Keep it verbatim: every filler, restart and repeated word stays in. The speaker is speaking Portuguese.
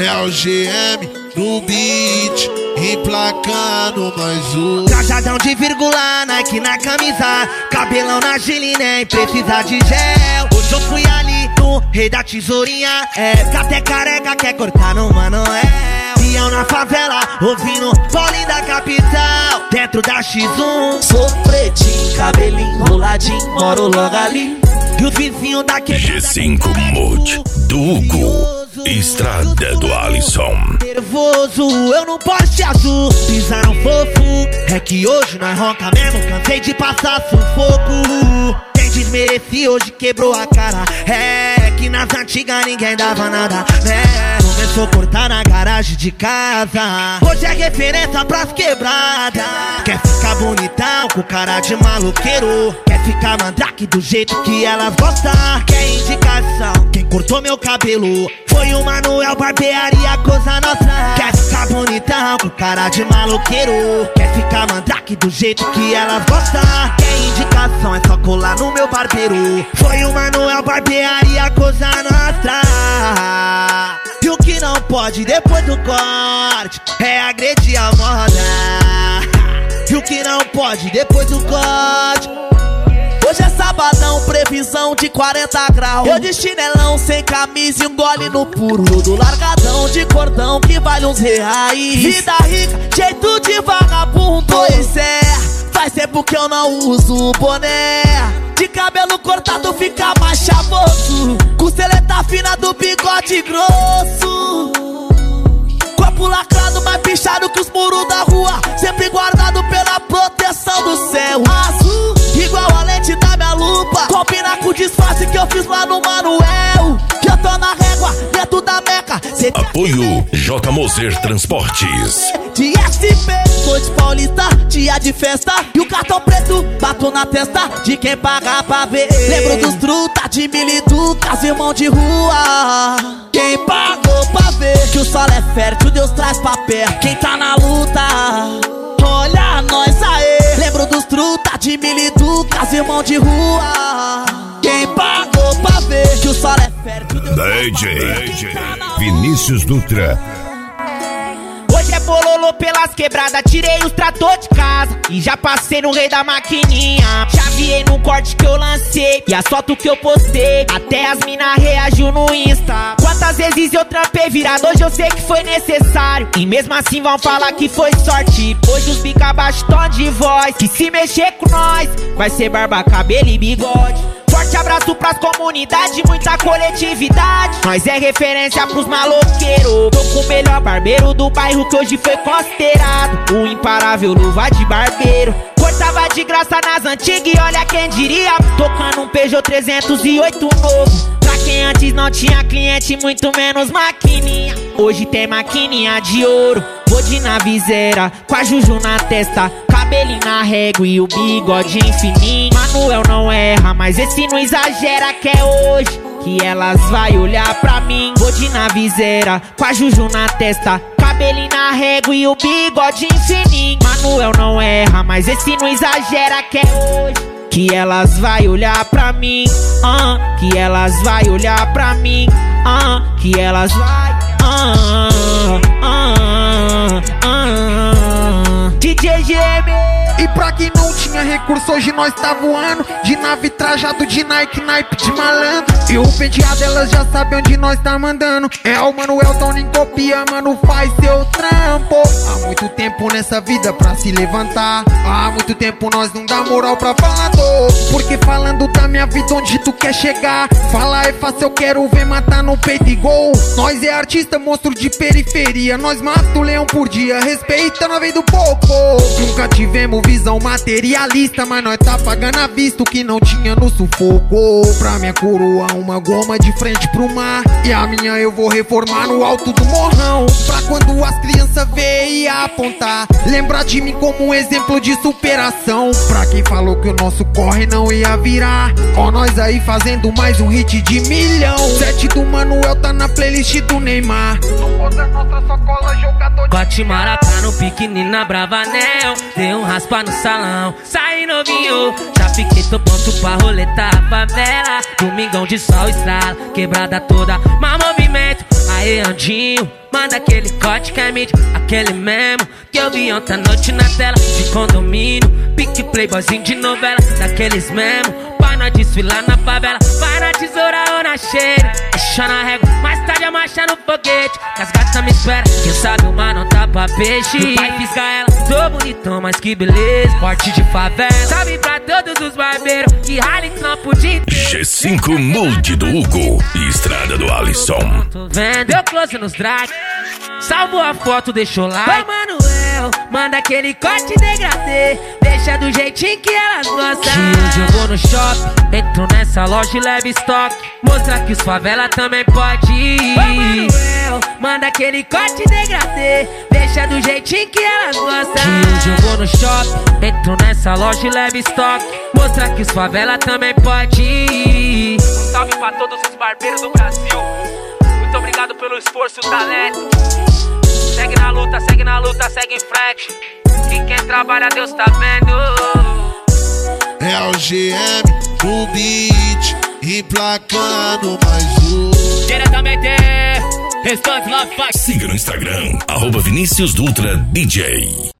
É o G M no beat, emplacando mais um. Trajadão de vírgula, Nike na camisa, cabelão na Gili, nem precisa de gel. Hoje eu fui ali no Rei da Tesourinha, é, que até careca quer cortar no Manoel. Pião na favela, ouvindo Paulinho da capital, dentro da X um. Sou pretinho, cabelinho enroladinho, moro logo ali. E os vizinhos da quebrada G cinco Mode, do Hugo, Estrada do Alisson. Nervoso, eu não Porsche azul, pisaram fofo. É que hoje nós ronca mesmo, cansei de passar sufoco. Quem desmerecia hoje quebrou a cara. É que nas antigas ninguém dava nada, né? Começou a cortar na garagem de casa. Hoje é referência pras quebradas. Quer ficar bonitão com cara de maloqueiro, quer ficar mandrake do jeito que elas gostam. Quer indicação, quem cortou meu cabelo foi o Manuel Barbearia, coisa nossa. Quer ficar bonitão com cara de maloqueiro, quer ficar mandrake do jeito que elas gostam. Quer indicação, é só colar no meu barbeiro. Foi o Manuel Barbearia, coisa nossa. E o que não pode depois do corte é agredir a moda. E o que não pode depois do corte. Hoje é sabadão, previsão de quarenta graus. Eu de chinelão, sem camisa e um gole no puro. Todo largadão de cordão que vale uns reais. Vida rica, jeito de vagabundo. Pois é, faz tempo que eu não uso boné. De cabelo cortado fica mais chavoso, costeleta fina do bigode grosso. Corpo lacrado, mais pichado que os muros da rua, sempre guardado pela proteção do céu azul, igual a lente da minha lupa. Combina com o disfarce que eu fiz lá no Manuel. Que eu tô na régua, dentro da meca. Cê Apoio J. Moser Transportes. de S P, noite paulista, dia de festa. E o cartão preto, bato na testa de quem paga pra ver. Lembro dos truta de miliducas, irmão de rua. Quem pagou pra ver que o sol é fértil, Deus traz pra perto quem tá na luta. Olha nós aê. Lembro dos truta de miliducas, irmão de rua. Quem pagou pra ver que o sol é fértil, Deus D J Vinícius Dutra. Hoje é bololô pelas quebradas, tirei os trator de casa e já passei no Rei da Maquininha. Já viei no corte que eu lancei e as fotos que eu postei, até as mina reagiu no Insta. Quantas vezes eu trampei virado, hoje eu sei que foi necessário, e mesmo assim vão falar que foi sorte. Hoje os bica abaixo tom de voz, que se mexer com nós vai ser barba, cabelo e bigode. Forte abraço pras comunidades, muita coletividade. Nós é referência pros maloqueiros. Tô com o melhor barbeiro do bairro que hoje foi considerado o imparável luva de barbeiro. Cortava de graça nas antigas e olha quem diria, tocando um Peugeot trezentos e oito novo. Pra quem antes não tinha cliente, muito menos maquininha, hoje tem maquininha de ouro. Vou de navizeira, com a Juju na testa, cabelinho na régua e o bigode fininho. Manuel não erra, mas esse não exagera, que é hoje que elas vai olhar pra mim. Vou de navizeira, com a Juju na testa, cabelinho na régua e o bigode fininho. Manuel não erra, mas esse não exagera, que é hoje que elas vai olhar pra mim, ah, que elas vai olhar pra mim, ah, que elas vai, ah, ah, ah, ah. D J G M. E pra quem não tinha recurso, hoje nós tá voando de nave trajado de Nike, naipe de malandro. E o penteado elas já sabem onde nós tá mandando. É o Manuel, então nem copia, mano, faz seu trampo. Há muito tempo nessa vida pra se levantar, há muito tempo nós não dá moral pra falador. Porque falando da minha vida onde tu quer chegar, falar é fácil, eu quero ver matar no peito e gol. Nós é artista, monstro de periferia, nós mata o leão por dia, respeita na vez do pouco. Nunca tivemos visão materialista, mas nós tá pagando à vista o que não tinha no sufoco. Pra minha coroa uma goma de frente pro mar, e a minha eu vou reformar no alto do morrão. Pra quando as crianças verem e apontar, lembrar de mim como um exemplo de superação. Pra quem falou que o nosso corre não ia virar, ó nós aí fazendo mais um hit de milhão. Sete do Manuel tá na playlist do Neymar. Não posa nossa só cola jogador de Bate maracá no piquenininho na Bravanel, deu um raspa no salão, saí novinho. Já fiquei tô pronto pra roletar a favela. Domingão de sol estrala, quebrada toda, mas movimento. Aê, Andinho, manda aquele corte que é mídia, aquele mesmo que eu vi ontem à noite na tela de condomínio. Pique playboyzinho de novela, daqueles mesmo pra nós desfilar na favela. Vai na tesoura ou na cheira, deixa na régua, mais tarde a marcha no foguete. Que as gatas me esperam, quem sabe o mar não tá pra peixe. O pai fisga ela, tô bonitão, mas que beleza. Corte de favela, salve pra todos os barbeiros que rala em campo de G cinco Mood do Hugo e Estrada do Alisson. tô vendo, deu close nos drag, salvou a foto, deixou like. Ô Manuel, manda aquele corte degradê, deixa do jeitinho que elas gostam. Que hoje eu vou no shopping, entro nessa loja e levo estoque, mostrar que os favela também pode ir. Ô Manuel, manda aquele corte degradê, deixa do jeitinho que elas gostam. Que hoje eu vou no shopping, entro nessa loja e levo estoque, mostrar que os favela também pode ir. Um salve pra todos os barbeiros do Brasil, muito obrigado pelo esforço e o talento. Segue na luta, segue na luta, segue em frente, que quem trabalha Deus tá vendo. É o G M no beat, emplacando mais um. Diretamente, restante Love Fight. Siga no Instagram, arroba Vinícius Dutra D J.